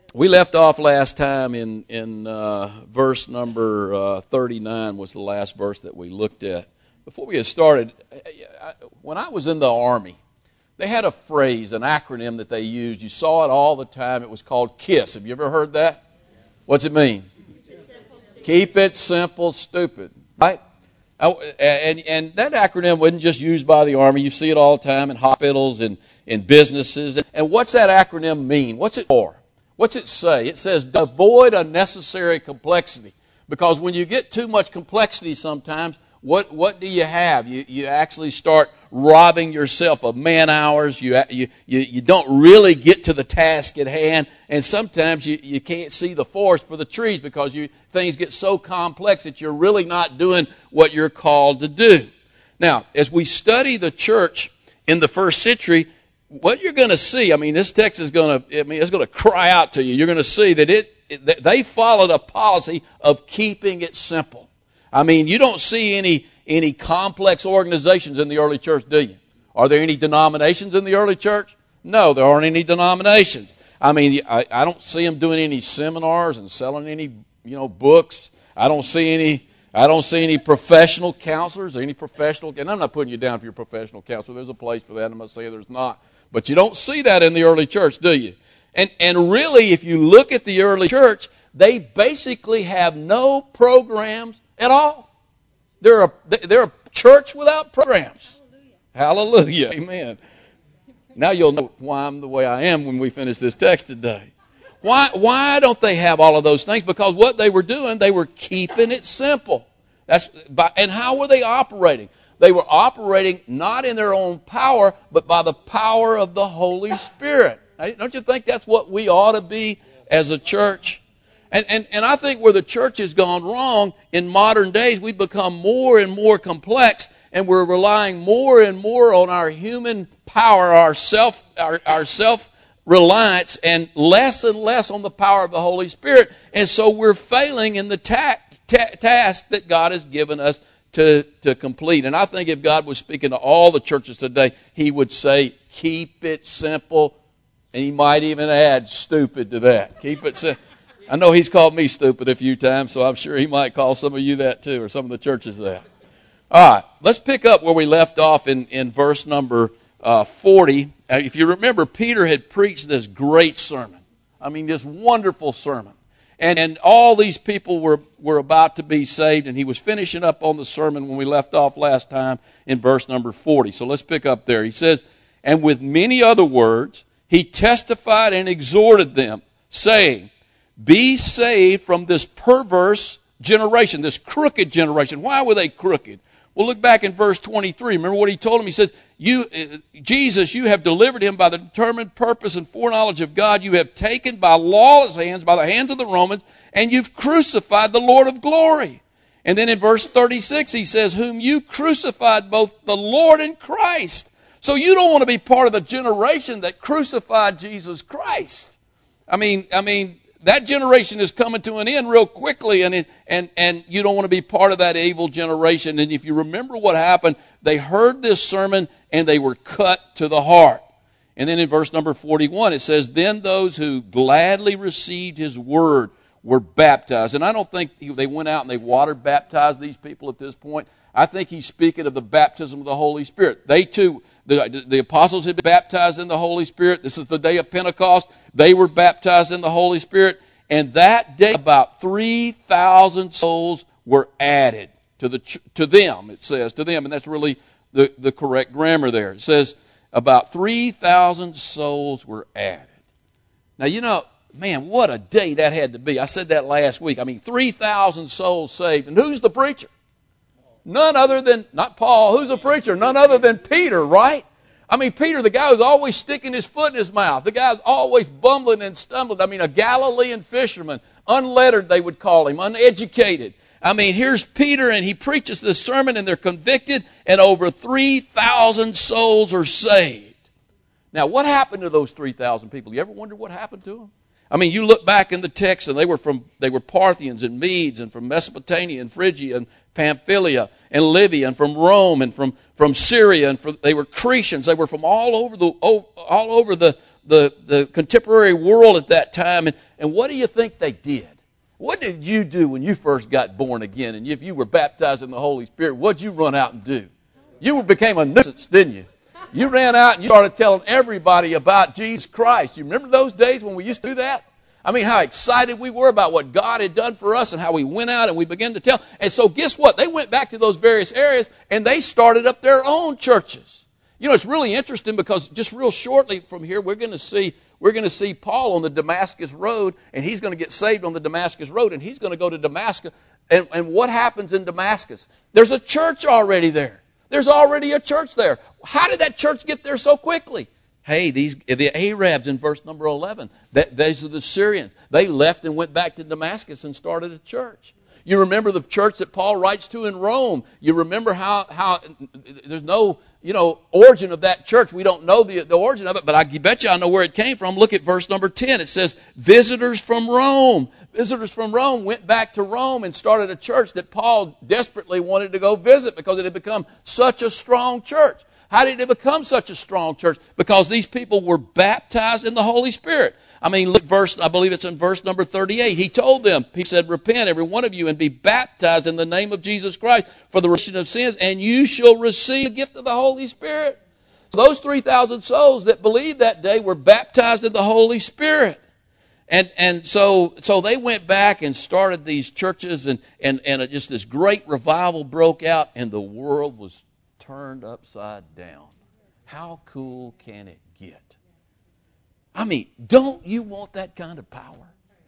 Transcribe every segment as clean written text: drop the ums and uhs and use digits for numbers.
We left off last time in verse number 39 was the last verse that we looked at. Before we get started, when I was in the Army, they had a phrase, an acronym that they used. You saw it all the time. It was called KISS. Have you ever heard that? What's it mean? Keep it simple, stupid. Right? And that acronym wasn't just used by the Army. You see it all the time in hospitals and in businesses. And what's that acronym mean? What's it for? What's it say? It says avoid unnecessary complexity. Because when you get too much complexity sometimes, what do you have? You actually start robbing yourself of man hours. You don't really get to the task at hand. And sometimes you can't see the forest for the trees because things get so complex that you're really not doing what you're called to do. Now, as we study the church in the first century, what you're going to see, this text is it's going to cry out to you. You're going to see that they followed a policy of keeping it simple. You don't see any complex organizations in the early church, do you? Are there any denominations in the early church? No, there aren't any denominations. I don't see them doing any seminars and selling any, books. I don't see any professional counselors or any professional, and I'm not putting you down if you're a professional counselor. There's a place for that. I'm not saying there's not. But you don't see that in the early church, do you? And really, if you look at the early church, they basically have no programs at all. They're a church without programs. Hallelujah. Amen. Now you'll know why I'm the way I am when we finish this text today. Why don't they have all of those things? Because what they were doing, they were keeping it simple. And how were they operating? They were operating not in their own power, but by the power of the Holy Spirit. Don't you think that's what we ought to be as a church? And I think where the church has gone wrong in modern days, we've become more and more complex, and we're relying more and more on our human power, our self-reliance, and less on the power of the Holy Spirit. And so we're failing in the task that God has given us to complete. And I think if God was speaking to all the churches today, He would say, keep it simple, and He might even add stupid to that. Keep it simple. I know He's called me stupid a few times, so I'm sure He might call some of you that too, or some of the churches that. All right, let's pick up where we left off in verse number 40. If you remember, Peter had preached this great sermon. This wonderful sermon. And all these people were about to be saved, and he was finishing up on the sermon when we left off last time in verse number 40. So let's pick up there. He says, and with many other words, he testified and exhorted them, saying, be saved from this perverse generation, this crooked generation. Why were they crooked? Well, look back in verse 23. Remember what he told him? He says, Jesus, you have delivered him by the determined purpose and foreknowledge of God. You have taken by lawless hands, by the hands of the Romans, and you've crucified the Lord of glory. And then in verse 36, he says, whom you crucified, both the Lord and Christ. So you don't want to be part of the generation that crucified Jesus Christ. That generation is coming to an end real quickly, and you don't want to be part of that evil generation. And if you remember what happened, they heard this sermon and they were cut to the heart. And then in verse number 41, it says, then those who gladly received his word were baptized. And I don't think they went out and they water baptized these people at this point. I think he's speaking of the baptism of the Holy Spirit. They too, the apostles had been baptized in the Holy Spirit. This is the day of Pentecost. They were baptized in the Holy Spirit. And that day, about 3,000 souls were added to them. It says to them, and that's really the correct grammar there. It says about 3,000 souls were added. Now, man, what a day that had to be. I said that last week. 3,000 souls saved. And who's the preacher? None other than, not Paul, who's the preacher? None other than Peter, right? Peter, the guy who's always sticking his foot in his mouth. The guy's always bumbling and stumbling. A Galilean fisherman, unlettered they would call him, uneducated. Here's Peter, and he preaches this sermon, and they're convicted, and over 3,000 souls are saved. Now, what happened to those 3,000 people? You ever wonder what happened to them? You look back in the text, and they were Parthians and Medes, and from Mesopotamia and Phrygia and Pamphylia and Libya, and from Rome and from Syria, and they were Cretians. They were from all over the contemporary world at that time. And what do you think they did? What did you do when you first got born again? And if you were baptized in the Holy Spirit, what did you run out and do? You became a nuisance, didn't you? You ran out and you started telling everybody about Jesus Christ. You remember those days when we used to do that? I mean, how excited we were about what God had done for us and how we went out and we began to tell. And so guess what? They went back to those various areas and they started up their own churches. You know, it's really interesting because just real shortly from here, we're going to see Paul on the Damascus Road, and he's going to get saved on the Damascus Road, and he's going to go to Damascus. And what happens in Damascus? There's a church already there. There's already a church there. How did that church get there so quickly? Hey, the Arabs in verse number 11, these are the Syrians. They left and went back to Damascus and started a church. You remember the church that Paul writes to in Rome. You remember how there's no, origin of that church. We don't know the origin of it, but I bet you I know where it came from. Look at verse number 10. It says, visitors from Rome. Visitors from Rome went back to Rome and started a church that Paul desperately wanted to go visit because it had become such a strong church. How did it become such a strong church? Because these people were baptized in the Holy Spirit. I mean, look, I believe it's in verse number 38. He told them, he said, repent, every one of you, and be baptized in the name of Jesus Christ for the remission of sins, and you shall receive the gift of the Holy Spirit. So those 3,000 souls that believed that day were baptized in the Holy Spirit. And so they went back and started these churches, and just this great revival broke out, and the world was turned upside down. How cool can it get? I mean, don't you want that kind of power?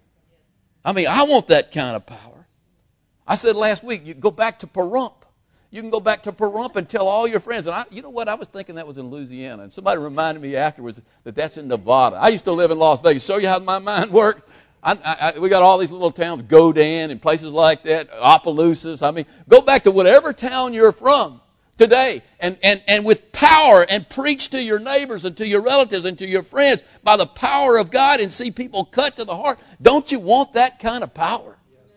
I mean, I want that kind of power. I said last week, you go back to Pahrump. You can go back to Pahrump and tell all your friends. And you know what? I was thinking that was in Louisiana. And somebody reminded me afterwards that that's in Nevada. I used to live in Las Vegas. Show you how my mind works. We got all these little towns, Godin and places like that, Opelousas. I mean, go back to whatever town you're from today and with power and preach to your neighbors and to your relatives and to your friends by the power of God and see people cut to the heart. Don't you want that kind of power? Yes.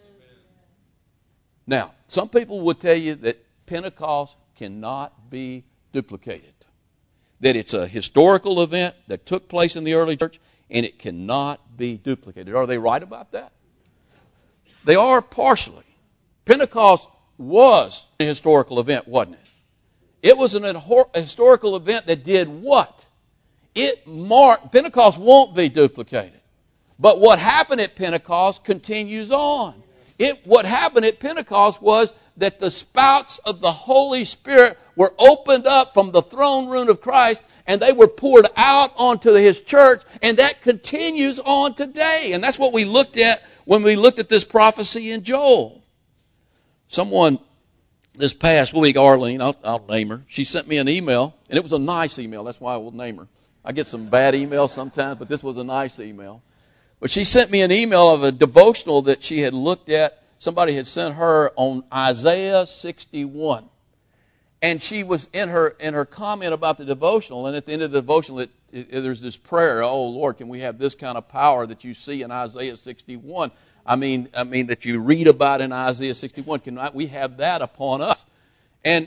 Now, some people will tell you that Pentecost cannot be duplicated. That it's a historical event that took place in the early church and it cannot be duplicated. Are they right about that? They are partially. Pentecost was a historical event, wasn't it? It was a historical event that did what? It marked, Pentecost won't be duplicated. But what happened at Pentecost continues on. What happened at Pentecost was that the spouts of the Holy Spirit were opened up from the throne room of Christ and they were poured out onto His church, and that continues on today. And that's what we looked at when we looked at this prophecy in Joel. Someone this past week, Arlene, I'll name her, she sent me an email, and it was a nice email. That's why I will name her. I get some bad emails sometimes, but this was a nice email. But she sent me an email of a devotional that she had looked at. Somebody had sent her on Isaiah 61. And she was in her comment about the devotional, and at the end of the devotional, there's this prayer, oh, Lord, can we have this kind of power that you see in Isaiah 61? I mean that you read about in Isaiah 61. Can we have that upon us? And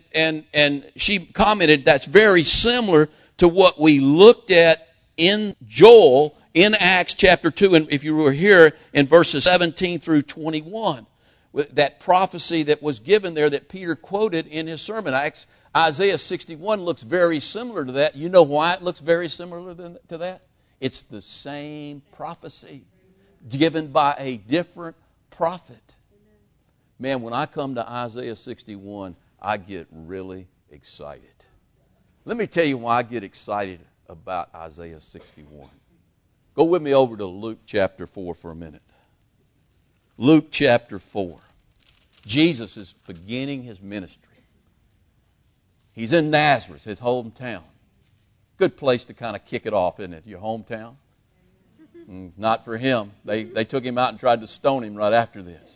she commented that's very similar to what we looked at in Joel in Acts chapter 2, and if you were here in verses 17 through 21, that prophecy that was given there that Peter quoted in his sermon. Isaiah 61 looks very similar to that. You know why it looks very similar to that? It's the same prophecy given by a different prophet. Man, when I come to Isaiah 61, I get really excited. Let me tell you why I get excited about Isaiah 61. Go with me over to Luke chapter 4 for a minute. Luke chapter 4. Jesus is beginning His ministry. He's in Nazareth, his hometown. Good place to kind of kick it off, isn't it? Your hometown? Not for him. They took him out and tried to stone him right after this.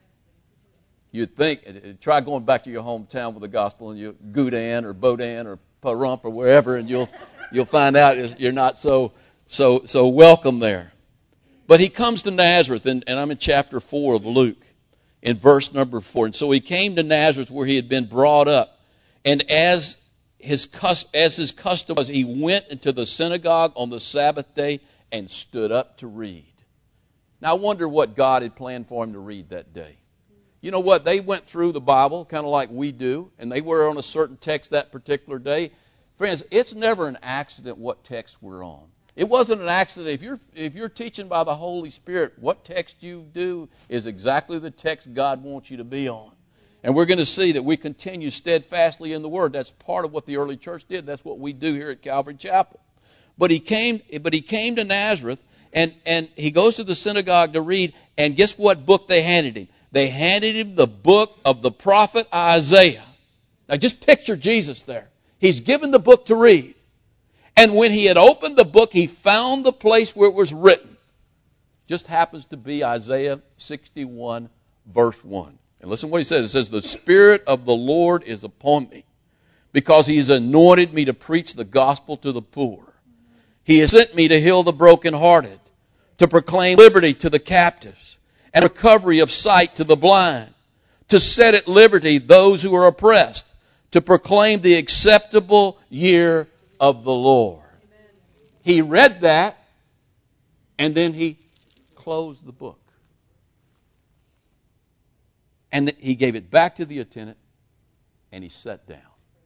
You'd think, try going back to your hometown with the gospel and you Godin or Bodin or Pahrump or wherever, and you'll find out you're not so welcome there. But he comes to Nazareth, and I'm in chapter 4 of Luke, in verse number 4. And so he came to Nazareth where he had been brought up. And as as his custom was, he went into the synagogue on the Sabbath day and stood up to read. Now, I wonder what God had planned for him to read that day. You know what? They went through the Bible kind of like we do, and they were on a certain text that particular day. Friends, it's never an accident what text we're on. It wasn't an accident. If you're teaching by the Holy Spirit, what text you do is exactly the text God wants you to be on. And we're going to see that we continue steadfastly in the Word. That's part of what the early church did. That's what we do here at Calvary Chapel. But he came to Nazareth, and he goes to the synagogue to read, and guess what book they handed him? They handed him the book of the prophet Isaiah. Now just picture Jesus there. He's given the book to read. And when he had opened the book, he found the place where it was written. Just happens to be Isaiah 61, verse 1. And listen to what he says. It says, "The Spirit of the Lord is upon me, because he has anointed me to preach the gospel to the poor. He has sent me to heal the brokenhearted, to proclaim liberty to the captives, and recovery of sight to the blind, to set at liberty those who are oppressed, to proclaim the acceptable year of the Lord." Amen. He read that, and then he closed the book. And he gave it back to the attendant, and he sat down.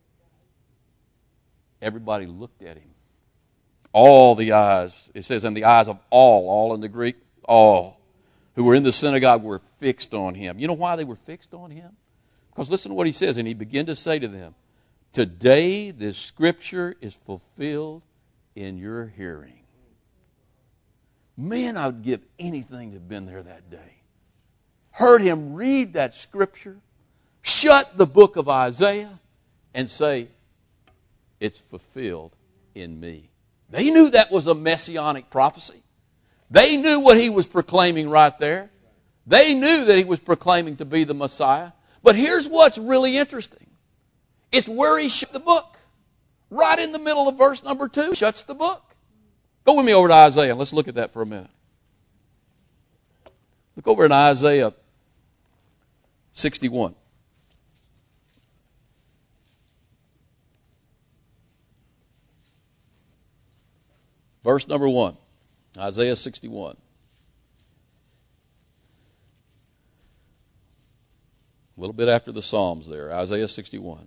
Everybody looked at him. All the eyes, it says, in the eyes of all in the Greek, all who were in the synagogue were fixed on him. You know why they were fixed on him? Because listen to what he says, and he began to say to them, "Today this scripture is fulfilled in your hearing." Man, I would give anything to have been there that day. Heard him read that scripture, shut the book of Isaiah, and say, "It's fulfilled in me." They knew that was a messianic prophecy. They knew what he was proclaiming right there. They knew that he was proclaiming to be the Messiah. But here's what's really interesting. It's where he shut the book. Right in the middle of verse number 2, he shuts the book. Go with me over to Isaiah. Let's look at that for a minute. Look over in Isaiah 61. Verse number 1. Isaiah 61. A little bit after the Psalms there. Isaiah 61.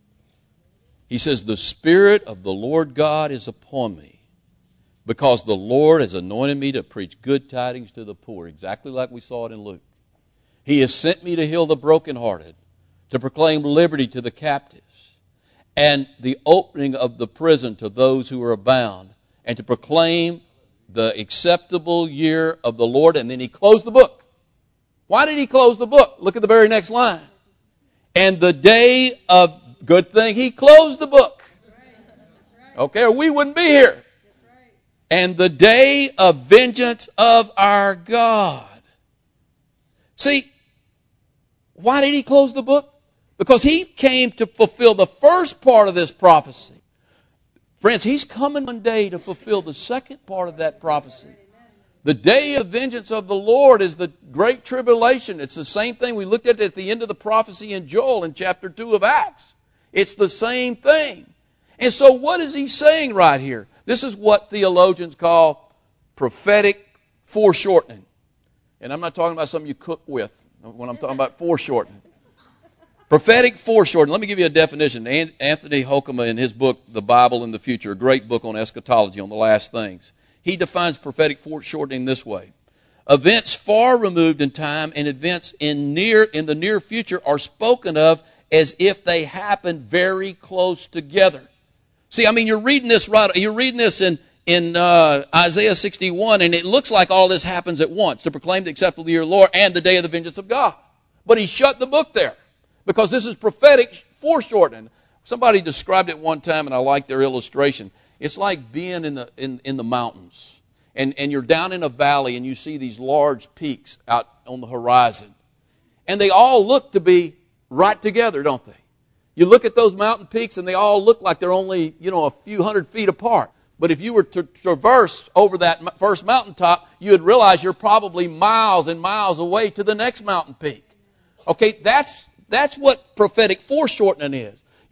He says, "The Spirit of the Lord God is upon me, because the Lord has anointed me to preach good tidings to the poor." Exactly like we saw it in Luke. "He has sent me to heal the brokenhearted, to proclaim liberty to the captives, and the opening of the prison to those who are bound, and to proclaim the acceptable year of the Lord." And then he closed the book. Why did he close the book? Look at the very next line. "And the day of," good thing he closed the book. Okay, or we wouldn't be here. "And the day of vengeance of our God." See, why did he close the book? Because he came to fulfill the first part of this prophecy. Friends, he's coming one day to fulfill the second part of that prophecy. The day of vengeance of the Lord is the great tribulation. It's the same thing we looked at the end of the prophecy in Joel in chapter 2 of Acts. It's the same thing. And so what is he saying right here? This is what theologians call prophetic foreshortening. And I'm not talking about something you cook with when I'm talking about foreshortening. Prophetic foreshortening. Let me give you a definition. Anthony Hoekema, in his book, The Bible in the Future, a great book on eschatology, on the last things, he defines prophetic foreshortening this way: events far removed in time and events in the near future are spoken of as if they happened very close together. See, I mean, you're reading this in Isaiah 61, and it looks like all this happens at once, to proclaim the acceptable year of the Lord and the day of the vengeance of God. But he shut the book there, because this is prophetic foreshortening. Somebody described it one time, and I like their illustration. It's like being in the mountains, and you're down in a valley, and you see these large peaks out on the horizon. And they all look to be right together, don't they? You look at those mountain peaks, and they all look like they're only, a few hundred feet apart. But if you were to traverse over that first mountaintop, you would realize you're probably miles and miles away to the next mountain peak. Okay, that's what prophetic foreshortening is.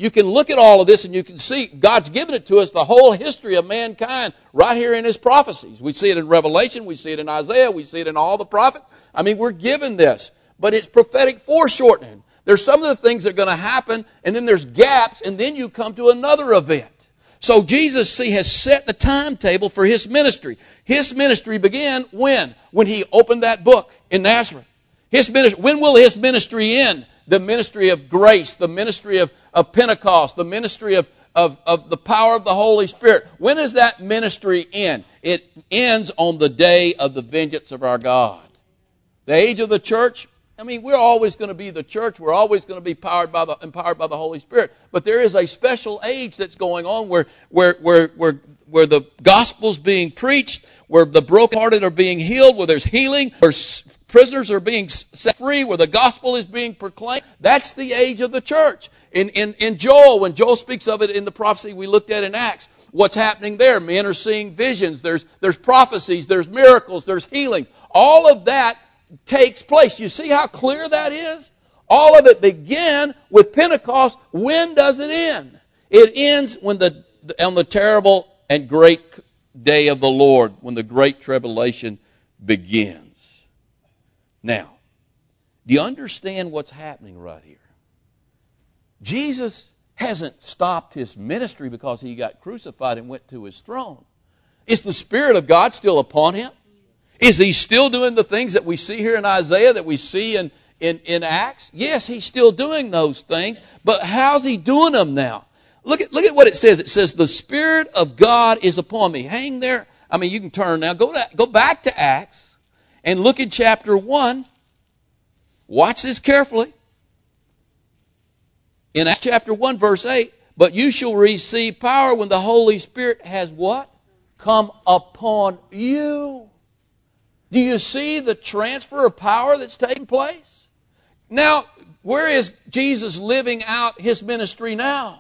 you can look at all of this and you can see God's given it to us, the whole history of mankind, right here in His prophecies. We see it in Revelation, we see it in Isaiah, we see it in all the prophets. I mean, we're given this. But it's prophetic foreshortening. There's some of the things that are going to happen, and then there's gaps, and then you come to another event. So Jesus, has set the timetable for His ministry. His ministry began when? When He opened that book in Nazareth. When will His ministry end? The ministry of grace, the ministry of Pentecost, the ministry of the power of the Holy Spirit. When does that ministry end? It ends on the day of the vengeance of our God. The age of the church, I mean, we're always going to be the church. We're always going to be empowered by the Holy Spirit. But there is a special age that's going on where the gospel's being preached, where the brokenhearted are being healed, where there's healing, where prisoners are being set free, where the gospel is being proclaimed. That's the age of the church. In Joel, when Joel speaks of it in the prophecy we looked at in Acts, what's happening there? Men are seeing visions. There's prophecies. There's miracles. There's healings. All of that takes place. You see how clear that is? All of it began with Pentecost. When does it end? It ends on the terrible and great day of the Lord, when the great tribulation begins. Now, do you understand what's happening right here? Jesus hasn't stopped His ministry because He got crucified and went to His throne. Is the Spirit of God still upon Him? Is He still doing the things that we see here in Isaiah, that we see in Acts? Yes, He's still doing those things, but how's He doing them now? Look at what it says. It says, the Spirit of God is upon me. Hang there. I mean, you can turn now. Go back to Acts and look at chapter 1. Watch this carefully. In Acts chapter 1, verse 8, but you shall receive power when the Holy Spirit has what? Come upon you. Do you see the transfer of power that's taking place? Now, where is Jesus living out His ministry now?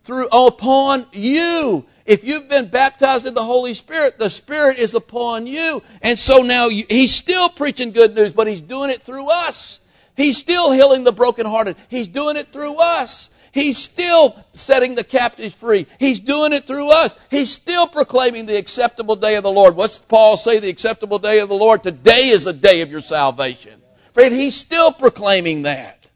Upon you. If you've been baptized in the Holy Spirit, the Spirit is upon you. And so now He's still preaching good news, but He's doing it through us. He's still healing the brokenhearted. He's doing it through us. He's still setting the captives free. He's doing it through us. He's still proclaiming the acceptable day of the Lord. What's Paul say, the acceptable day of the Lord? Today is the day of your salvation. Friend, He's still proclaiming that.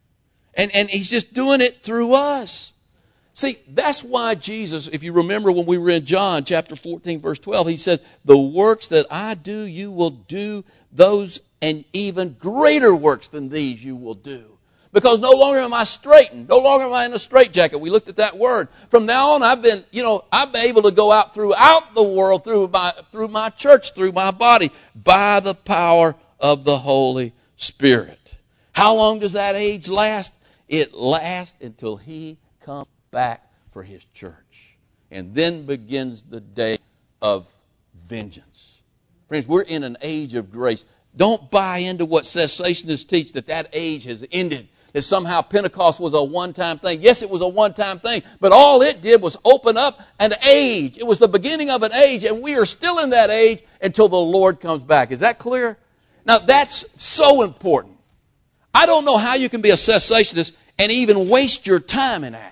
And He's just doing it through us. See, that's why Jesus, if you remember when we were in John chapter 14, verse 12, He said, the works that I do, you will do those, and even greater works than these you will do. Because no longer am I straitened. No longer am I in a straitjacket. We looked at that word. From now on, I've been able to go out throughout the world, through my church, through my body, by the power of the Holy Spirit. How long does that age last? It lasts until He comes back for His church. And then begins the day of vengeance. Friends, we're in an age of grace. Don't buy into what cessationists teach, that age has ended, that somehow Pentecost was a one-time thing. Yes, it was a one-time thing, but all it did was open up an age. It was the beginning of an age, and we are still in that age until the Lord comes back. Is that clear? Now, that's so important. I don't know how you can be a cessationist and even waste your time in Acts.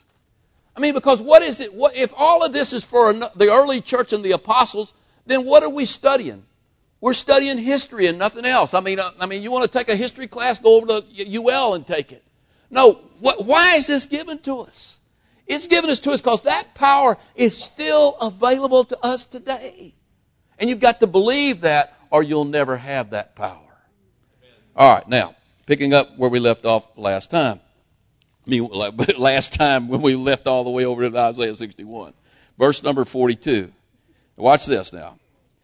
I mean, because what is it? If all of this is for the early church and the apostles, then what are we studying? We're studying history and nothing else. I mean, you want to take a history class, go over to UL and take it. No, why is this given to us? It's given us to us because that power is still available to us today. And you've got to believe that or you'll never have that power. All right, now, picking up where we left off last time. Last time when we left all the way over to Isaiah 61. Verse number 42. Watch this now.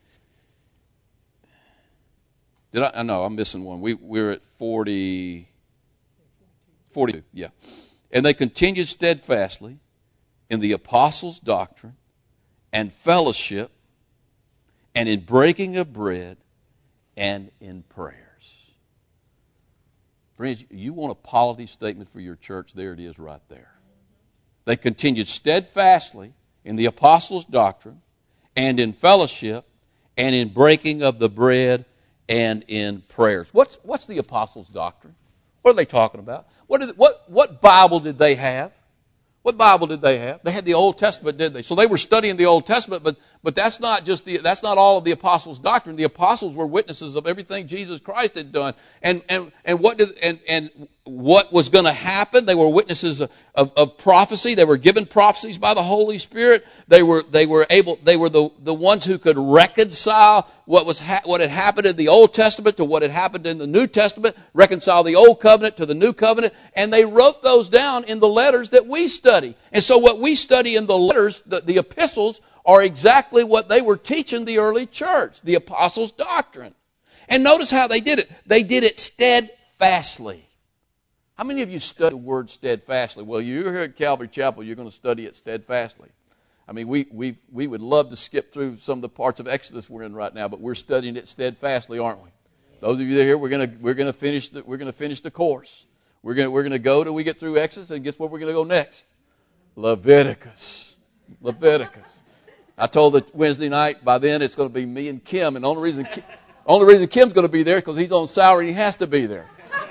No, I'm missing one. We're at 42, yeah. And they continued steadfastly in the apostles' doctrine and fellowship and in breaking of bread and in prayers. Friends, you want a polity statement for your church? There it is right there. They continued steadfastly in the apostles' doctrine and in fellowship and in breaking of the bread and in prayers. What's the apostles' doctrine? What are they talking about? What Bible did they have? What Bible did they have? They had the Old Testament, didn't they? So they were studying the Old Testament, but that's not that's not all of the apostles' doctrine. The apostles were witnesses of everything Jesus Christ had done. And what was going to happen? They were witnesses of prophecy. They were given prophecies by the Holy Spirit. They were the ones who could reconcile what had happened in the Old Testament to what had happened in the New Testament, reconcile the Old Covenant to the New Covenant, and they wrote those down in the letters that we study. And so what we study in the letters, the epistles, are exactly what they were teaching the early church, the apostles' doctrine. And notice how they did it. They did it steadfastly. How many of you study the word steadfastly? Well, you're here at Calvary Chapel, you're going to study it steadfastly. I mean, we would love to skip through some of the parts of Exodus we're in right now, but we're studying it steadfastly, aren't we? Those of you that are here, we're going to finish the course. We're going to go till we get through Exodus, and guess where we're going to go next? Leviticus. I told the Wednesday night, by then it's going to be me and Kim, and the only reason Kim's going to be there is because he's on salary and he has to be there.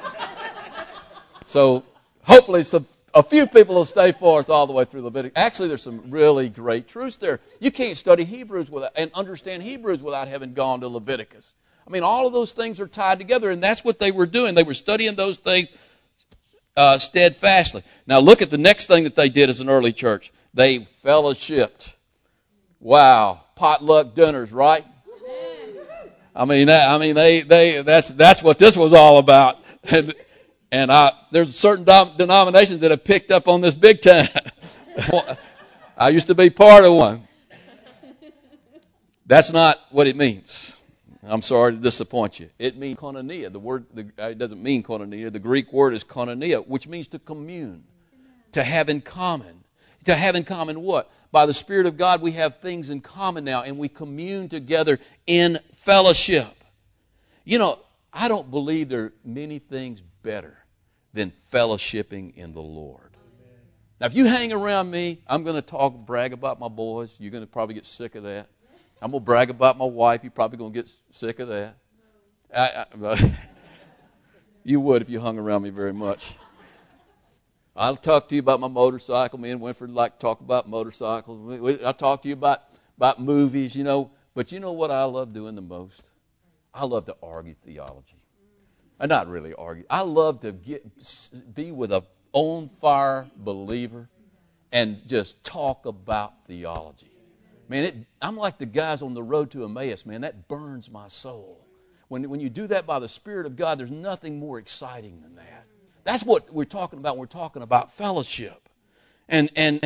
So hopefully a few people will stay for us all the way through Leviticus. Actually, there's some really great truths there. You can't study Hebrews and understand Hebrews without having gone to Leviticus. I mean, all of those things are tied together, and that's what they were doing. They were studying those things steadfastly. Now look at the next thing that they did as an early church. They fellowshipped. Wow, potluck dinners, right? I mean, that's what this was all about. And there's certain denominations that have picked up on this big time. I used to be part of one. That's not what it means. I'm sorry to disappoint you. It means koinonia. It doesn't mean koinonia. The Greek word is koinonia, which means to commune, to have in common. To have in common what? By the Spirit of God, we have things in common now, and we commune together in fellowship. You know, I don't believe there are many things better than fellowshipping in the Lord. Now, if you hang around me, I'm going to brag about my boys. You're going to probably get sick of that. I'm going to brag about my wife. You're probably going to get sick of that. You would if you hung around me very much. I'll talk to you about my motorcycle. Me and Winfred like to talk about motorcycles. I'll talk to you about movies, you know. But you know what I love doing the most? I love to argue theology. Not really argue. I love to be with a on-fire believer and just talk about theology. Man, I'm like the guys on the road to Emmaus, man. That burns my soul. When you do that by the Spirit of God, there's nothing more exciting than that. That's what we're talking about when we're talking about fellowship. And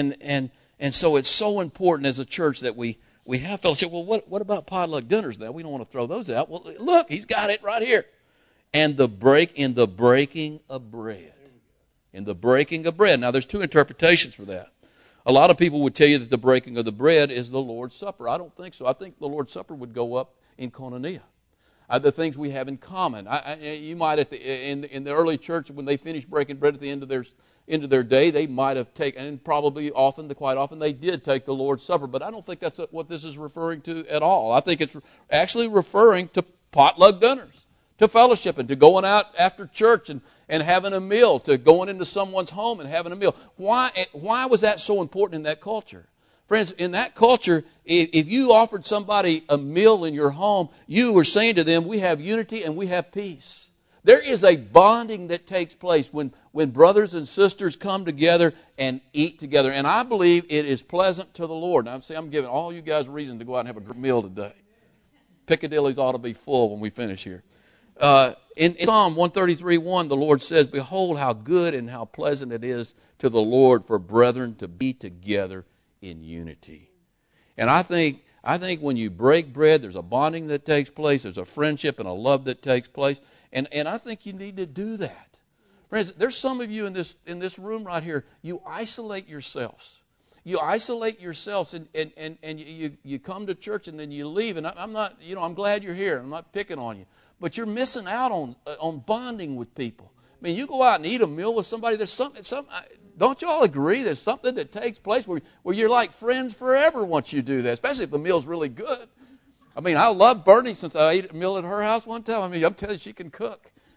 so it's so important as a church that we have fellowship. Well, what about potluck dinners now? We don't want to throw those out. Well, look, he's got it right here. And in the breaking of bread. In the breaking of bread. Now, there's two interpretations for that. A lot of people would tell you that the breaking of the bread is the Lord's Supper. I don't think so. I think the Lord's Supper would go up in koinonia. The things we have in common. You might in the early church when they finished breaking bread at the end of their day, they might have taken, and probably quite often they did take the Lord's Supper. But I don't think that's what this is referring to at all. I think it's actually referring to potluck dinners, to fellowship, and to going out after church and having a meal, to going into someone's home and having a meal. Why was that so important in that culture? Friends, in that culture, if you offered somebody a meal in your home, you were saying to them, we have unity and we have peace. There is a bonding that takes place when brothers and sisters come together and eat together. And I believe it is pleasant to the Lord. Now, I'm giving all you guys a reason to go out and have a good meal today. Piccadilly's ought to be full when we finish here. In Psalm 133:1, the Lord says, behold how good and how pleasant it is to the Lord for brethren to be together in unity. And I think when you break bread, there's a bonding that takes place, there's a friendship and a love that takes place, and I think you need to do that. Friends, there's some of you in this room right here, you isolate yourselves. You isolate yourselves and you come to church and then you leave, and I'm glad you're here. I'm not picking on you. But you're missing out on bonding with people. I mean, you go out and eat a meal with somebody, there's something. Don't you all agree there's something that takes place where you're like friends forever once you do that, especially if the meal's really good. I mean, I love Bernie since I ate a meal at her house one time. I mean, I'm telling you, she can cook. Amen.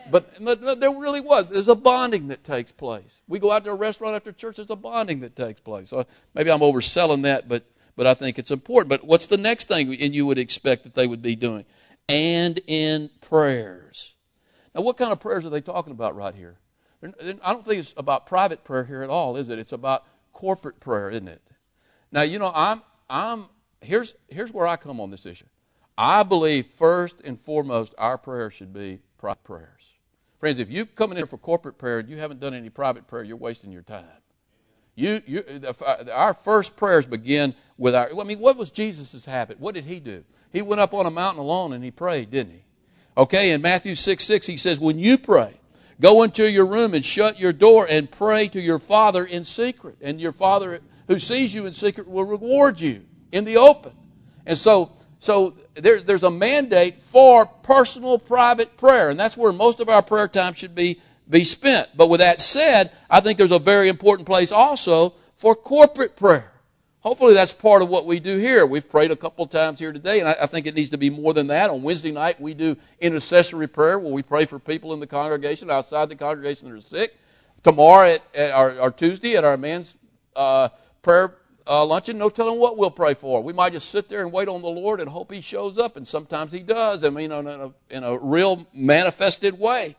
But there really was. There's a bonding that takes place. We go out to a restaurant after church, there's a bonding that takes place. So maybe I'm overselling that, but I think it's important. But what's the next thing you would expect that they would be doing? And in prayers. Now, what kind of prayers are they talking about right here? I don't think it's about private prayer here at all, is it? It's about corporate prayer, isn't it? Now, here's where I come on this issue. I believe first and foremost our prayer should be private prayers. Friends, if you come in here for corporate prayer and you haven't done any private prayer, you're wasting your time. Our first prayers begin with what was Jesus' habit? What did he do? He went up on a mountain alone and he prayed, didn't he? Okay, in Matthew 6:6, he says, when you pray, go into your room and shut your door and pray to your Father in secret. And your Father who sees you in secret will reward you in the open. And so there's a mandate for personal private prayer. And that's where most of our prayer time should be spent. But with that said, I think there's a very important place also for corporate prayer. Hopefully that's part of what we do here. We've prayed a couple of times here today, and I think it needs to be more than that. On Wednesday night, we do intercessory prayer where we pray for people in the congregation, outside the congregation that are sick. Tomorrow, or Tuesday, at our men's prayer luncheon, no telling what we'll pray for. We might just sit there and wait on the Lord and hope He shows up, and sometimes He does, in a real manifested way.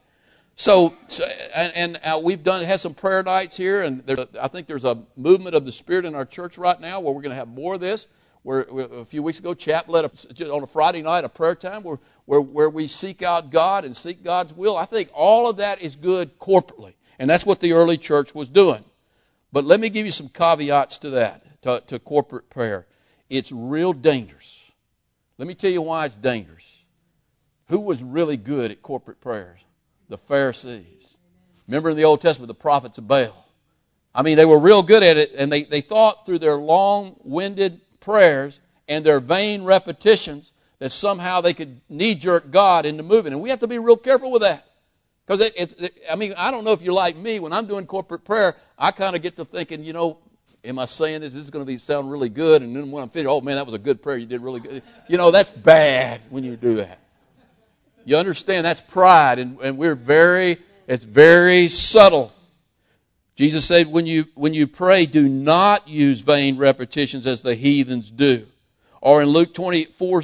We've had some prayer nights here, and I think there's a movement of the Spirit in our church right now where we're going to have more of this. A few weeks ago, Chap led on a Friday night a prayer time where we seek out God and seek God's will. I think all of that is good corporately, and that's what the early church was doing. But let me give you some caveats to that, to corporate prayer. It's real dangerous. Let me tell you why it's dangerous. Who was really good at corporate prayers? The Pharisees. Remember in the Old Testament, the prophets of Baal. I mean, they were real good at it, and they thought through their long-winded prayers and their vain repetitions that somehow they could knee-jerk God into moving. And we have to be real careful with that. Because I don't know if you're like me. When I'm doing corporate prayer, I kind of get to thinking, am I saying this? This is going to sound really good. And then when I'm finished, oh, man, that was a good prayer. You did really good. That's bad when you do that. You understand, that's pride, and it's very subtle. Jesus said, when you pray, do not use vain repetitions as the heathens do. Or in Luke 20,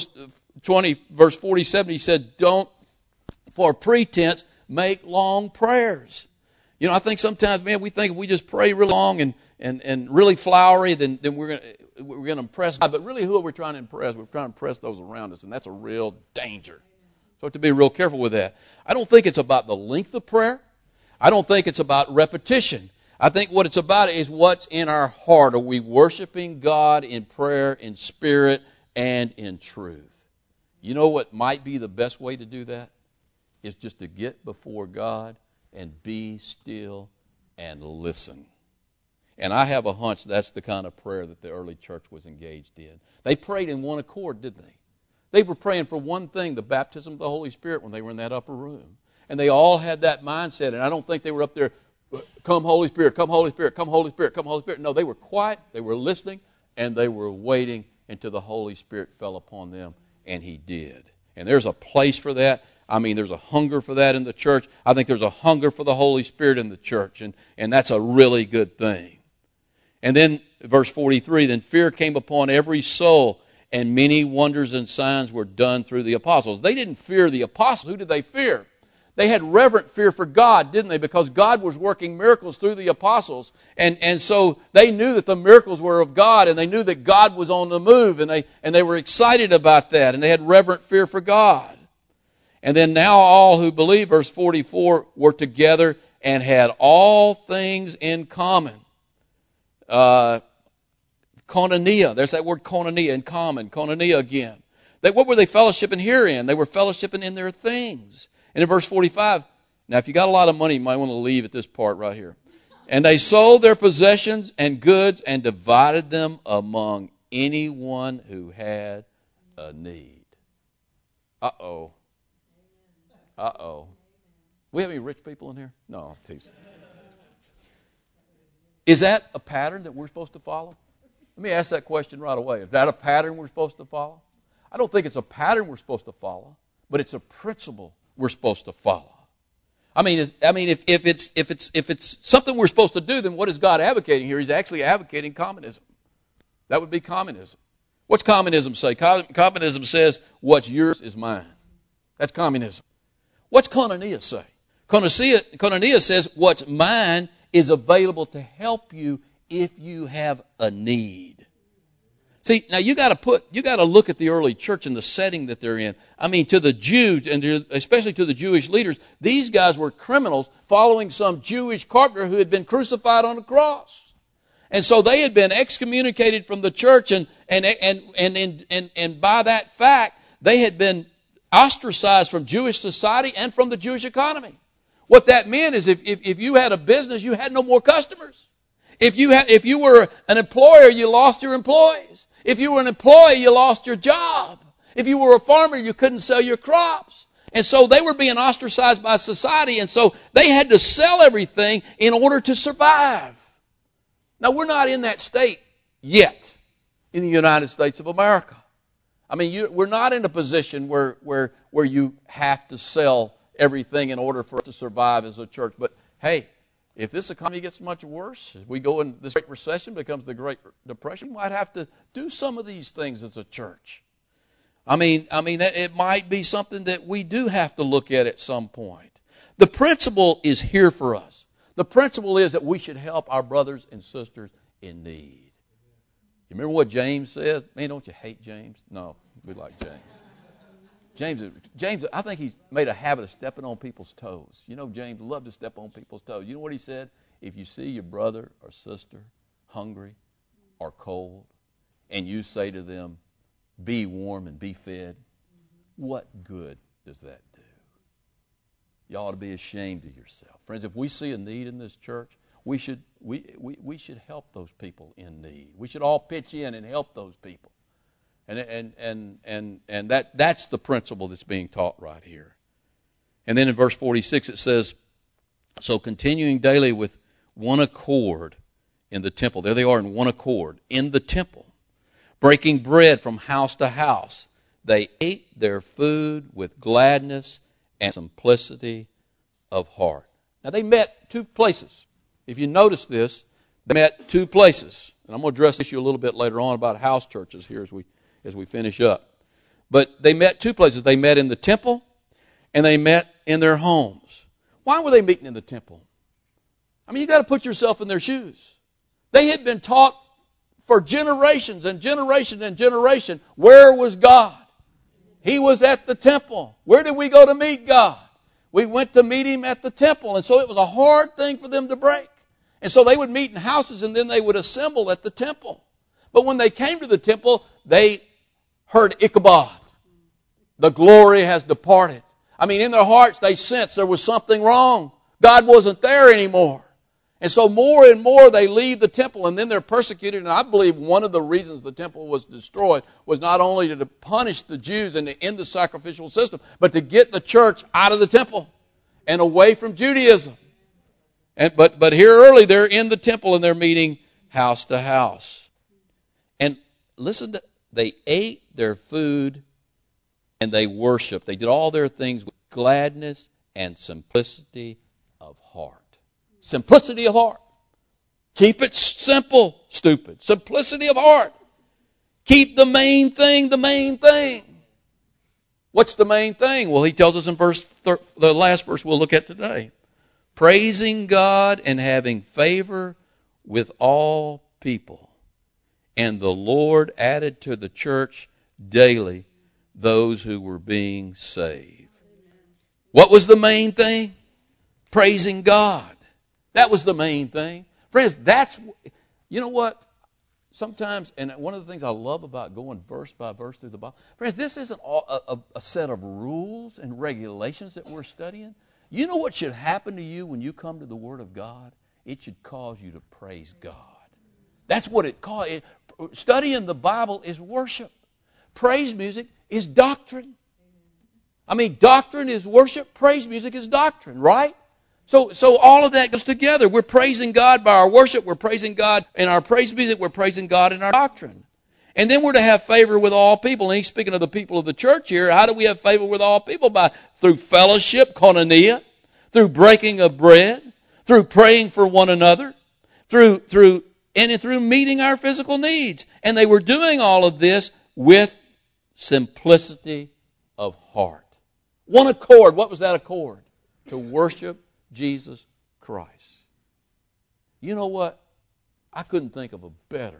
verse 47, he said, don't, for pretense, make long prayers. I think sometimes, man, we think if we just pray really long and really flowery, then we're going to impress God. But really, who are we trying to impress? We're trying to impress those around us, and that's a real danger. So we have to be real careful with that. I don't think it's about the length of prayer. I don't think it's about repetition. I think what it's about is what's in our heart. Are we worshiping God in prayer, in spirit, and in truth? You know what might be the best way to do that? Is just to get before God and be still and listen. And I have a hunch that's the kind of prayer that the early church was engaged in. They prayed in one accord, didn't they? They were praying for one thing, the baptism of the Holy Spirit, when they were in that upper room. And they all had that mindset. And I don't think they were up there, come Holy Spirit, come Holy Spirit, come Holy Spirit, come Holy Spirit. No, they were quiet, they were listening, and they were waiting until the Holy Spirit fell upon them. And He did. And there's a place for that. There's a hunger for that in the church. I think there's a hunger for the Holy Spirit in the church. And that's a really good thing. And then, verse 43, then fear came upon every soul, and many wonders and signs were done through the apostles. They didn't fear the apostles. Who did they fear? They had reverent fear for God, didn't they? Because God was working miracles through the apostles. And so they knew that the miracles were of God, and they knew that God was on the move, and they were excited about that, and they had reverent fear for God. And then now all who believe, verse 44, were together and had all things in common. Koinonia, there's that word koinonia, in common, koinonia again. What were they fellowshipping herein? They were fellowshipping in their things. And in verse 45, now if you got a lot of money, you might want to leave at this part right here. And they sold their possessions and goods and divided them among anyone who had a need. Uh-oh. We have any rich people in here? No, I'll tease. Is that a pattern that we're supposed to follow? Let me ask that question right away. Is that a pattern we're supposed to follow? I don't think it's a pattern we're supposed to follow, but it's a principle we're supposed to follow. I mean, if it's something we're supposed to do, then what is God advocating here? He's actually advocating communism. That would be communism. What's communism say? Communism says, what's yours is mine. That's communism. What's koinonia say? Koinonia says, what's mine is available to help you if you have a need. See, now you got to look at the early church and the setting that they're in. I mean, to the Jews, and especially to the Jewish leaders, these guys were criminals following some Jewish carpenter who had been crucified on a cross. And so they had been excommunicated from the church, and by that fact, they had been ostracized from Jewish society and from the Jewish economy. What that meant is if you had a business, you had no more customers. If you were an employer, you lost your employees. If you were an employee, you lost your job. If you were a farmer, you couldn't sell your crops. And so they were being ostracized by society, and so they had to sell everything in order to survive. Now, we're not in that state yet in the United States of America. I mean, we're not in a position where you have to sell everything in order for it to survive as a church. But hey, if this economy gets much worse, if we go in this Great Recession, becomes the Great Depression, we might have to do some of these things as a church. I mean, it might be something that we do have to look at some point. The principle is here for us. The principle is that we should help our brothers and sisters in need. You remember what James says? Man, don't you hate James? No, we like James. James, I think he's made a habit of stepping on people's toes. You know, James loved to step on people's toes. You know what he said? If you see your brother or sister hungry or cold, and you say to them, be warm and be fed, what good does that do? You ought to be ashamed of yourself. Friends, if we see a need in this church, we should help those people in need. We should all pitch in and help those people. And that's the principle that's being taught right here. And then in verse 46 it says, so continuing daily with one accord in the temple. There they are in one accord in the temple. Breaking bread from house to house. They ate their food with gladness and simplicity of heart. Now they met two places. If you notice this, they met two places. And I'm going to address this issue a little bit later on about house churches here as we finish up. But they met two places. They met in the temple and they met in their homes. Why were they meeting in the temple? I mean, you got to put yourself in their shoes. They had been taught for generations and generation and generation, where was God? He was at the temple. Where did we go to meet God? We went to meet Him at the temple. And so it was a hard thing for them to break. And so they would meet in houses and then they would assemble at the temple. But when they came to the temple, they heard Ichabod. The glory has departed. I mean, in their hearts they sensed there was something wrong. God wasn't there anymore. And so more and more they leave the temple and then they're persecuted. And I believe one of the reasons the temple was destroyed was not only to punish the Jews and to end the sacrificial system, but to get the church out of the temple and away from Judaism. But here early they're in the temple and they're meeting house to house. And listen, they ate their food and they worshiped. They did all their things with gladness and simplicity of heart. Simplicity of heart. Keep it simple, stupid. Simplicity of heart. Keep the main thing the main thing. What's the main thing? Well, he tells us in the last verse we'll look at today. Praising God and having favor with all people. And the Lord added to the church daily those who were being saved. What was the main thing? Praising God. That was the main thing. Friends, you know what? Sometimes, and one of the things I love about going verse by verse through the Bible, friends, this isn't a set of rules and regulations that we're studying. You know what should happen to you when you come to the Word of God? It should cause you to praise God. That's what it calls. Studying the Bible is worship. Praise music is doctrine. I mean, doctrine is worship. Praise music is doctrine, right? So all of that goes together. We're praising God by our worship. We're praising God in our praise music. We're praising God in our doctrine. And then we're to have favor with all people. And he's speaking of the people of the church here. How do we have favor with all people? Through fellowship, koinonia, through breaking of bread, through praying for one another, through meeting our physical needs. And they were doing all of this with simplicity of heart. One accord. What was that accord? To worship Jesus Christ. You know what? I couldn't think of a better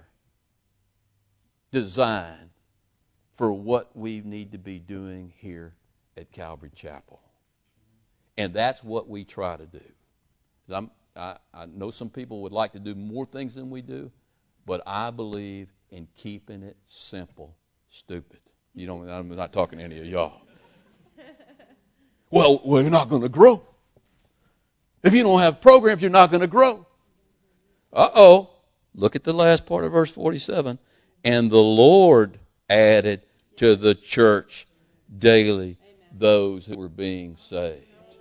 design for what we need to be doing here at Calvary Chapel. And that's what we try to do. I know some people would like to do more things than we do, but I believe in keeping it simple, stupid. I'm not talking to any of y'all. Well, you're not going to grow. If you don't have programs, you're not going to grow. Uh-oh. Look at the last part of verse 47. And the Lord added to the church daily those who were being saved.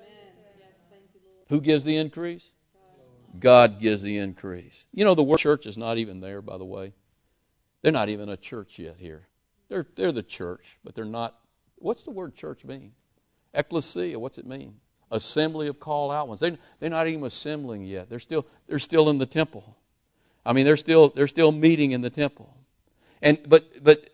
Who gives the increase? God gives the increase. You know, the word church is not even there, by the way. They're not even a church yet here. They're the church, but they're not. What's the word church mean? Ecclesia, what's it mean? Assembly of called out ones. They're not even assembling yet. They're still in the temple. I mean, they're still meeting in the temple. But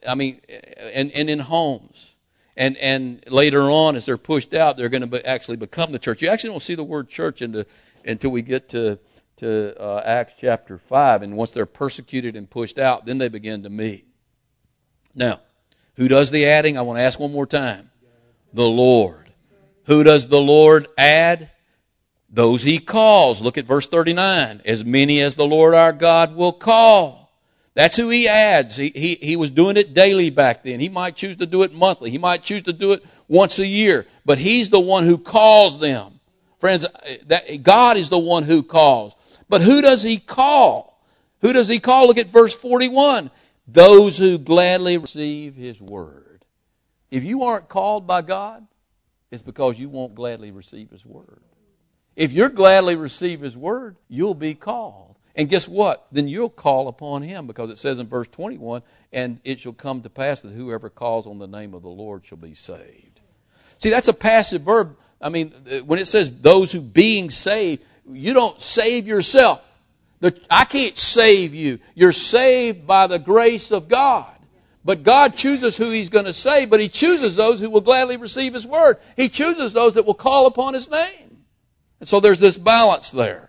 in homes. And later on, as they're pushed out, they're going to actually become the church. You actually don't see the word church until we get to Acts chapter 5. And once they're persecuted and pushed out, then they begin to meet. Now, who does the adding? I want to ask one more time. The Lord. Who does the Lord add? Those He calls. Look at verse 39. As many as the Lord our God will call. That's who He adds. He was doing it daily back then. He might choose to do it monthly. He might choose to do it once a year. But He's the one who calls them. Friends, God is the one who calls. But who does He call? Who does He call? Look at verse 41. Those who gladly receive His word. If you aren't called by God, it's because you won't gladly receive His word. If you gladly receive His word, you'll be called. And guess what? Then you'll call upon Him, because it says in verse 21, and it shall come to pass that whoever calls on the name of the Lord shall be saved. See, that's a passive verb. I mean, when it says those who being saved, you don't save yourself. I can't save you. You're saved by the grace of God. But God chooses who He's going to save, but He chooses those who will gladly receive His word. He chooses those that will call upon His name. And so there's this balance there.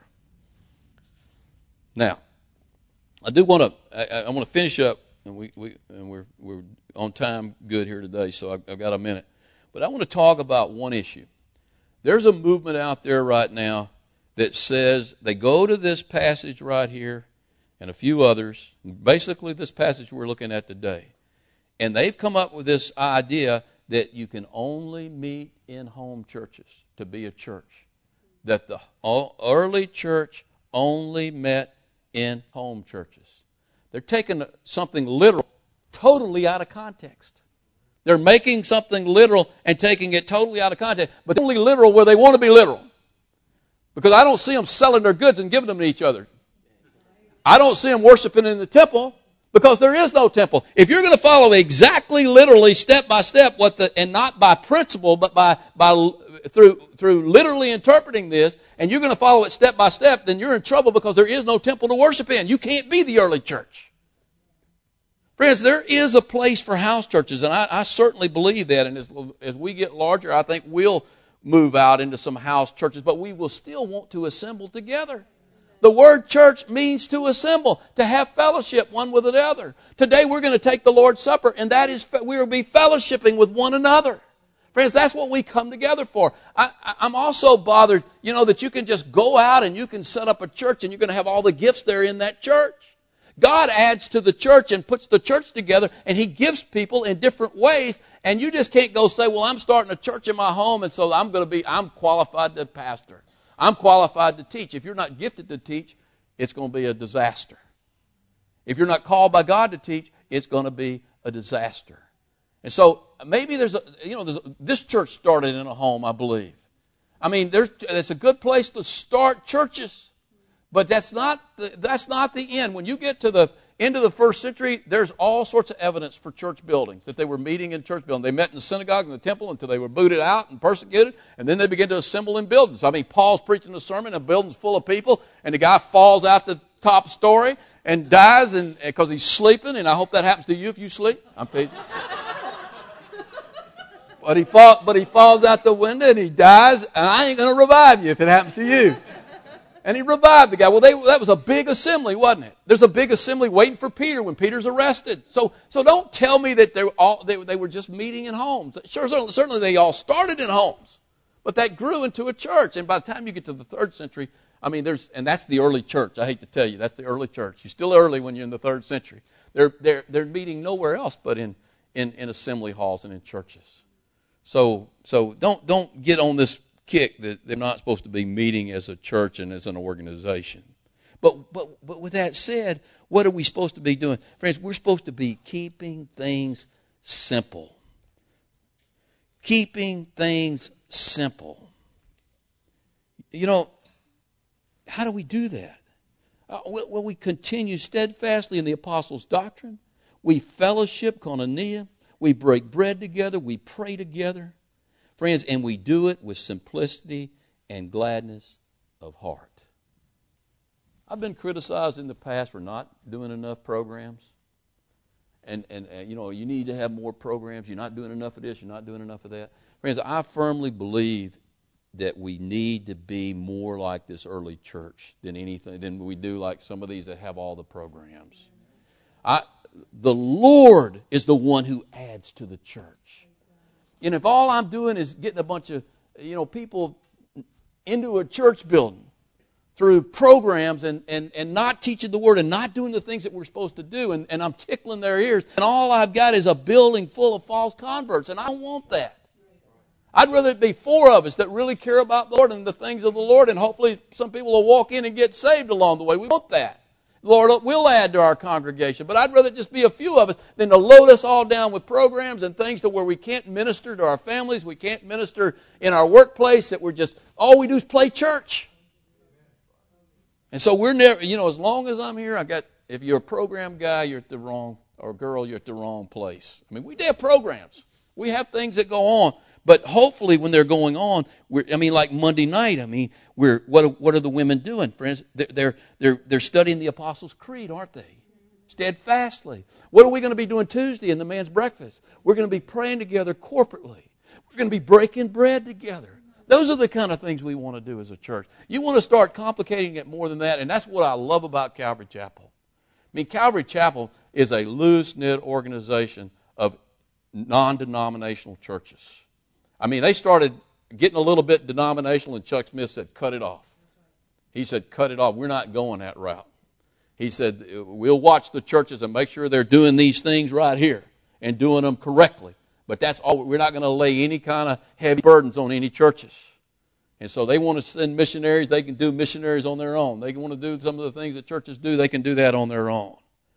Now, I want to finish up, and we're on time good here today, so I've got a minute. But I want to talk about one issue. There's a movement out there right now that says they go to this passage right here and a few others, basically this passage we're looking at today, and they've come up with this idea that you can only meet in home churches to be a church, that the early church only met in home churches. They're taking something literal totally out of context. They're making something literal and taking it totally out of context, but they're only literal where they want to be literal. Because I don't see them selling their goods and giving them to each other. I don't see them worshiping in the temple, because there is no temple. If you're going to follow exactly, literally, step by step, and not by principle, but through literally interpreting this, and you're going to follow it step by step, then you're in trouble, because there is no temple to worship in. You can't be the early church. Friends, there is a place for house churches, and I certainly believe that. And as we get larger, I think we'll move out into some house churches, but we will still want to assemble together. The word church means to assemble, to have fellowship one with another. Today we're going to take the Lord's Supper, and that is, we will be fellowshipping with one another. Friends, that's what we come together for. I'm also bothered, that you can just go out and you can set up a church and you're going to have all the gifts there in that church. God adds to the church and puts the church together, and He gives people in different ways, and you just can't go say, well, I'm starting a church in my home, and so I'm qualified to pastor. I'm qualified to teach. If you're not gifted to teach, it's going to be a disaster. If you're not called by God to teach, it's going to be a disaster. And so maybe this church started in a home, I believe. I mean, it's a good place to start churches. But that's not the end. When you get to the into the first century, there's all sorts of evidence for church buildings, that they were meeting in church buildings. They met in the synagogue and the temple until they were booted out and persecuted, and then they began to assemble in buildings. I mean, Paul's preaching a sermon, a building's full of people, and the guy falls out the top story and dies because he's sleeping, and I hope that happens to you if you sleep. I'm teasing. But he falls out the window and he dies, and I ain't going to revive you if it happens to you. And he revived the guy. Well, that was a big assembly, wasn't it? There's a big assembly waiting for Peter when Peter's arrested. So don't tell me that they were just meeting in homes. Sure, certainly they all started in homes, but that grew into a church. And by the time you get to the 3rd century, I mean, and that's the early church. I hate to tell you, that's the early church. You're still early when you're in the 3rd century. They're meeting nowhere else but in assembly halls and in churches. So don't get on this kick that they're not supposed to be meeting as a church and as an organization. But with that said, what are we supposed to be doing? Friends, we're supposed to be keeping things simple. Keeping things simple. You know, how do we do that? Well, we continue steadfastly in the apostles' doctrine. We fellowship, koinonia. We break bread together. We pray together. Friends, and we do it with simplicity and gladness of heart. I've been criticized in the past for not doing enough programs. And you know, you need to have more programs. You're not doing enough of this. You're not doing enough of that. Friends, I firmly believe that we need to be more like this early church than we do like some of these that have all the programs. The Lord is the one who adds to the church. And if all I'm doing is getting a bunch of, people into a church building through programs and not teaching the Word and not doing the things that we're supposed to do, and I'm tickling their ears, and all I've got is a building full of false converts, and I don't want that. I'd rather it be 4 of us that really care about the Lord and the things of the Lord, and hopefully some people will walk in and get saved along the way. We want that. The Lord will add to our congregation, but I'd rather it just be a few of us than to load us all down with programs and things to where we can't minister to our families, we can't minister in our workplace, that we're just, all we do is play church. And so we're never, as long as I'm here, if you're a program guy, you're at the wrong, or girl, you're at the wrong place. I mean, we have programs. We have things that go on. But hopefully when they're going on, like Monday night, what are the women doing, friends? They're studying the Apostles' Creed, aren't they? Steadfastly. What are we going to be doing Tuesday in the men's breakfast? We're going to be praying together corporately. We're going to be breaking bread together. Those are the kind of things we want to do as a church. You want to start complicating it more than that, and that's what I love about Calvary Chapel. I mean, Calvary Chapel is a loose-knit organization of non-denominational churches. I mean, they started getting a little bit denominational, and Chuck Smith said, cut it off. He said, cut it off. We're not going that route. He said, we'll watch the churches and make sure they're doing these things right here and doing them correctly. But that's all. We're not going to lay any kind of heavy burdens on any churches. And so they want to send missionaries. They can do missionaries on their own. They want to do some of the things that churches do. They can do that on their own.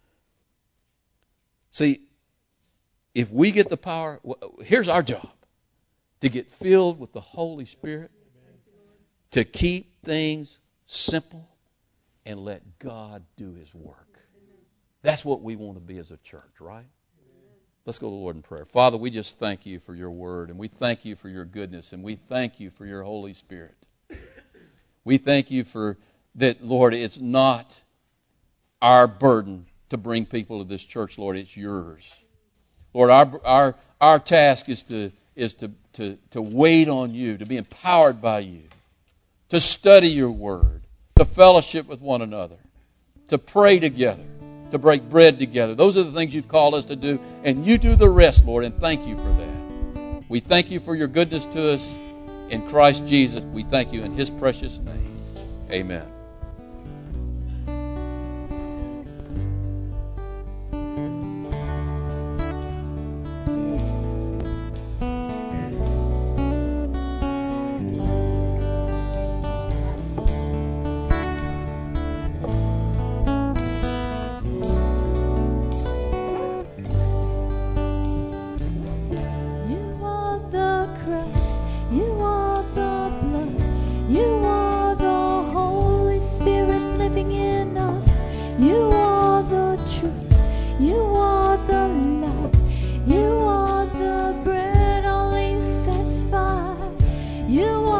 See, if we get the power, here's our job. To get filled with the Holy Spirit, to keep things simple, and let God do His work. That's what we want to be as a church, right? Let's go to the Lord in prayer. Father, we just thank You for Your word, and we thank You for Your goodness, and we thank You for Your Holy Spirit. We thank You for that, Lord, it's not our burden to bring people to this church, Lord, it's Yours. Lord, our task is to wait on You, to be empowered by You, to study Your word, to fellowship with one another, to pray together, to break bread together. Those are the things You've called us to do, and You do the rest, Lord, and thank You for that. We thank You for Your goodness to us. In Christ Jesus, we thank You in His precious name. Amen. You are the blood, You are the Holy You